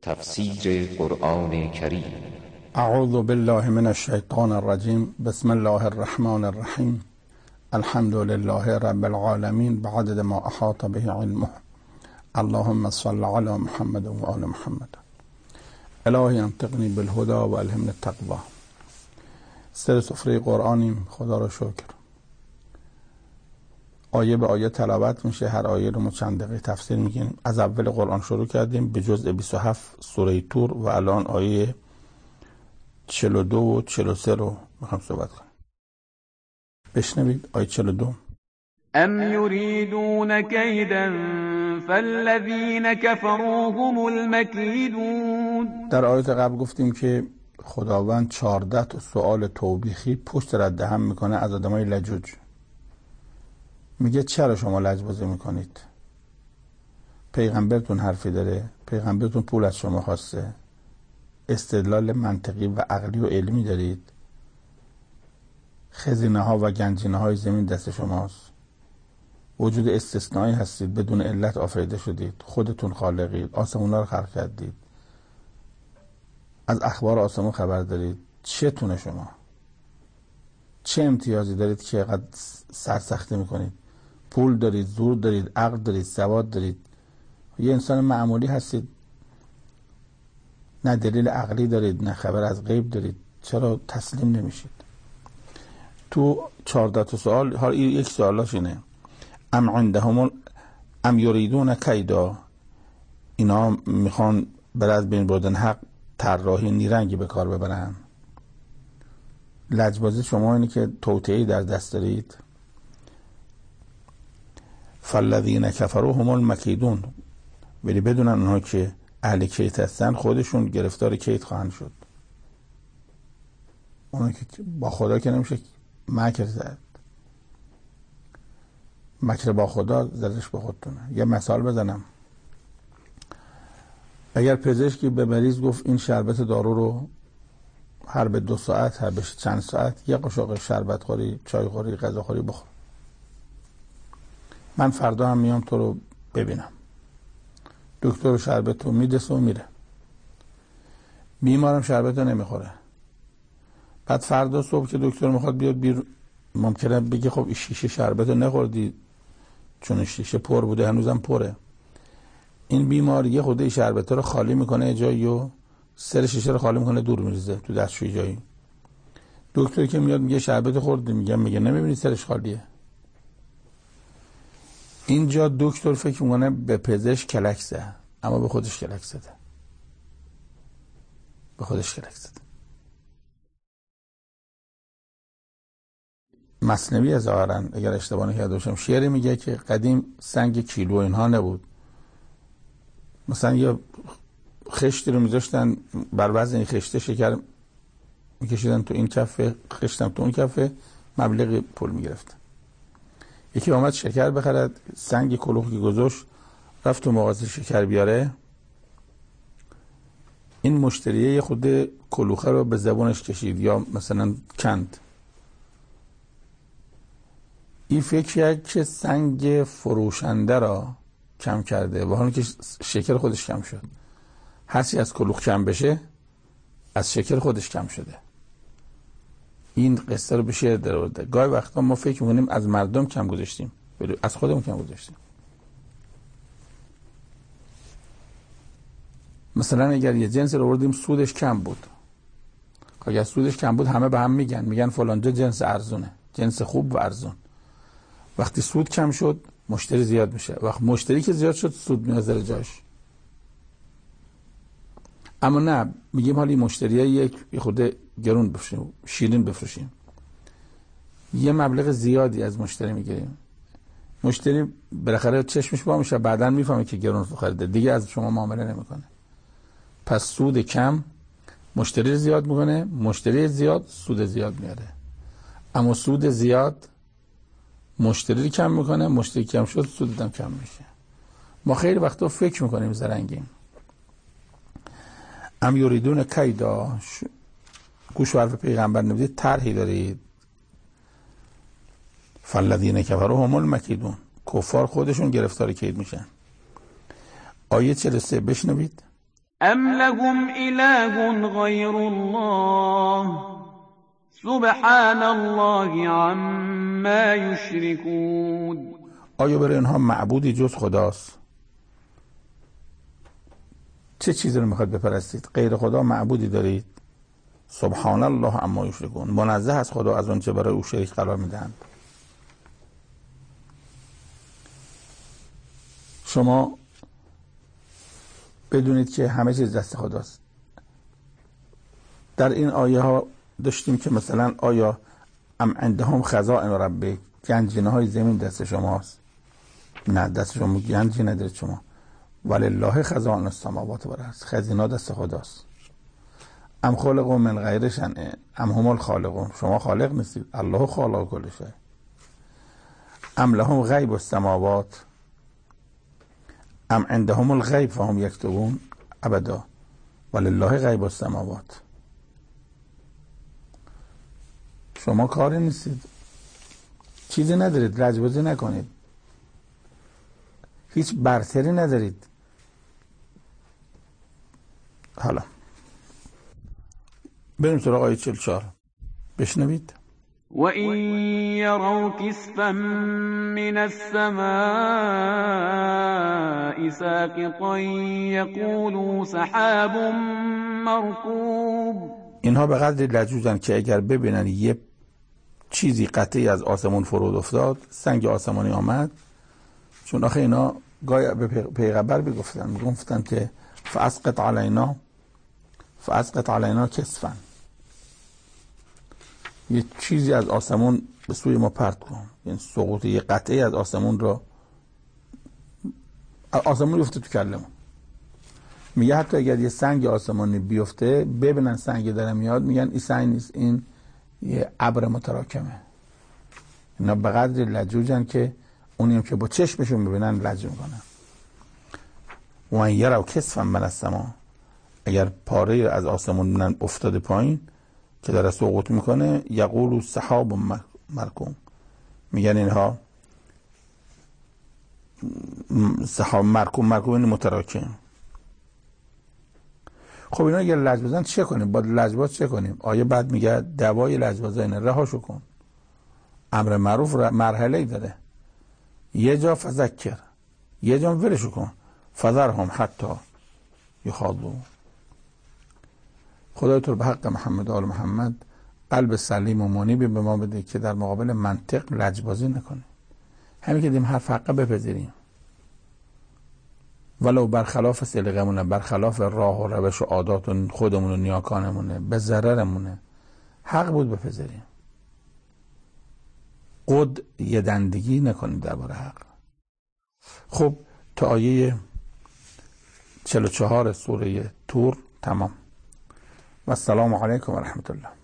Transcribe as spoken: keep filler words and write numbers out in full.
تفسیر قرآن کریم. اعوذ بالله من الشیطان الرجیم. بسم الله الرحمن الرحیم. الحمد لله رب العالمین بعدد ما احاط به علمه. اللهم صل علی محمد و آل محمد. الهی انطقنی بالهدى و الهمنی التقوی. سر سفره قرآنیم، خدا را شکر. آیه به آیه تلاوت میشه، هر آیه رو ما چند دقیقه تفسیر میگیم. از اول قرآن شروع کردیم به جزء بیست و هفت سوره طور و الان آیه چهل و دو و چهل و سه رو میخوام صحبت کنیم. بشنوید آیه چهل و دو. ام یریدون کیدا فالذین کفروا هم المکیدون. در آیه قبل گفتیم که خداوند چهارده تا سوال توبیخی پشت رد هم میکنه از آدمای لجوج. میگه چرا شما لجبازی میکنید؟ پیغمبرتون حرفی داره؟ پیغمبرتون پول از شما خواسته؟ استدلال منطقی و عقلی و علمی دارید؟ خزینه ها و گنجینه های زمین دست شماست. وجود استثنایی هستید، بدون علت آفریده شدید، خودتون خالقید، آسمون ها رو خلق کردید، از اخبار آسمون خبر دارید. چتونه شما؟ چه امتیازی دارید که قد سرسختی میکنید؟ پول دارید، زور دارید، عقل دارید، سواد دارید، یه انسان معمولی هستید، نه دلیل عقلی دارید نه خبر از غیب دارید. چرا تسلیم نمیشید؟ تو چهارده تا سوال ها یک سوالاش اینه: ام عندهم ام یریدون کیدا، اینا میخوان بر از بین بردن حق طراحی نیرنگی به کار ببرن. لجبازی شما اینه که توطئه‌ای در دست دارید. فالذین کفروا هم المکیدون، ولی بدونن اونها که اهل کیت هستن خودشون گرفتار کیت خواهند شد. اونها که با خدا که نمیشه مکر زد. مکر با خدا زدش به خودتونه. یه مثال بزنم. اگر پزشکی به مریض گفت این شربت دارو رو هر به دو ساعت هر به چند ساعت یه قاشق شربت خوری، چای خوری، غذا خوری بخور، من فردا هم میام تو رو ببینم. دکتر شربت رو میدسه و میره. بیمارم شربت رو نمیخوره. بعد فردا صبح که دکتر میخواد بیاد بیرون، ممکنه بگه خب این شیشه شربت رو نخوردی چون شیشه پر بوده، هنوزم پره. این بیمار یه خوده شربت رو خالی میکنه جایی و سر شیشه رو خالی میکنه دور میریزه تو دستشویی جایی. دکتر که میاد میگه شربت خوردی، میگه میگه نمیبینی سرش خالیه. اینجا دکتر فکر میکنه به پزشک کلک زده، اما به خودش کلک زده. به خودش کلک زده. مثنوی ظاهرا اگر اشتباه نکرده باشم شعری میگه که قدیم سنگ کیلو اینها نبود. مثلا یه خشتی رو میذاشتن بر وزن این خشته شکر میکشیدن تو این کفه، خشتم تو اون کفه، مبلغ پول میگرفتن. یکی آمد شکر بخرد، سنگ کلوخی گذاشت، رفت تو مغازه شکر بیاره. این مشتریه یه خود کلوخه رو به زبونش کشید یا مثلا کند. این فکر کرد که سنگ فروشنده را کم کرده و حالا که شکر خودش کم شد. هرچی از کلوخ کم بشه از شکر خودش کم شده. این قصه رو به شعر در آورده. گاهی وقتا ما فکر می‌کنیم از مردم کم گذاشتیم ولی از خودمون کم گذاشتیم. مثلا اگر یه جنس رو آوردیم سودش کم بود، اگر سودش کم بود همه به هم میگن میگن فلانجا جنس ارزونه، جنس خوب و ارزون. وقتی سود کم شد مشتری زیاد میشه، وقت مشتری که زیاد شد سود میذاره جاش. اما نه، میگیم حالی مشتریای یک خود گرون بفروشیم، شیرین بفروشیم، یه مبلغ زیادی از مشتری میگیریم. مشتری بالاخره چشمش با میشه، بعداً میفهمه که گرون خریده، دیگه از شما معامله نمیکنه. پس سود کم مشتری زیاد میکنه، مشتری زیاد سود زیاد میاره. اما سود زیاد مشتری کم میکنه، مشتری کم شد سود هم کم میشه. ما خیلی وقتا فکر میکنیم زرنگیم. ام یریدون کیدا، گوش و حرف پیغمبر نمیدید، طرحی دارید. فالذین کفروا هم المکیدون، کفار خودشون گرفتار کید میشن. آیه چهل و سه بشنوید. ام لهم اله غیر الله سبحان الله عما یشرکون. آیا برای اینها معبودی جز خداست؟ چه چیزی رو میخواد بپرستید؟ غیر خدا معبودی دارید؟ سبحان الله عما یشرکون، منزه از خدا از اون چه برای او شریک قرار میدهند. شما بدونید که همه چیز دست خداست. در این آیه ها داشتیم که مثلا آیا ام عندهم خزائن ربک، گنجینه های زمین دست شماست؟ نه، دست شما گنجی ندارید شما. ولله خزائن السماوات والارض، خزینه دست خداست. ام خلقوا من غیر شیء ام هم الخالقون، شما خالق نیستید، الله خالق کل شیء. ام لهم غیب السماوات ام عندهم الغیب فهم یکتبون، ابدا، ولله غیب السماوات. شما کاری نیستید، چیزی ندارید، لجبازی نکنید، هیچ برتری ندارید. حالا بریم سراغ آیه چهل و چهار، بشنوید. و این یروا کسفا من السماء ساقطا یقولوا سحاب مرکوب. اینها به قدری لجوجن که اگر ببینن یه چیزی قطعی از آسمون فرود افتاد، سنگ آسمانی آمد، چون آخه اینا گاهی به پیغمبر بگفتن میگفتن که فاسقط علینا فاسقط علینا کسفا، یه چیزی از آسمون به سوی ما پرت کن، یعنی سقوط یه قطعی از آسمون رو، آسمون یفته تو کلمون. میگه حتی اگر یه سنگ آسمانی بیفته ببینن سنگ داره میاد، میگن این سنگ نیست، این یه ابر متراکمه. اینا به قدر لجوجن که اونیم که با چشمشون ببینن لج میکنن. و ان یروا کسفا من السماء، اگر پاره از آسمون ببینن افتاده پایین که داره سقوط میکنه، یقولوا سحاب مرکوم، میگن اینها سحاب مرکوم، مرکوم این متراکم. خب اینا اگر لجبازن چه کنیم؟ با لجباز چه کنیم؟ آیه بعد میگه دوای لجبازا اینه، رهاشو کن. امر معروف مرحله‌ای داره، یه جا فذکر، یه جا ولشو کن، فذرهم حتی یخاضوا. خدای تو به حق محمد و آل محمد قلب سلیم و منیبی به ما بده که در مقابل منطق لجبازی نکنه، همین که دیم حرف حقه بپذیریم، ولو برخلاف سلیقمونه، برخلاف راه و روش و عادات خودمون و نیاکانمونه، به ضررمونه، حق بود بپذیریم. قد یه دندگی نکنیم درباره حق. خب تا آیه چهل و چهار سوره طور تمام. و السلام علیکم و رحمت الله.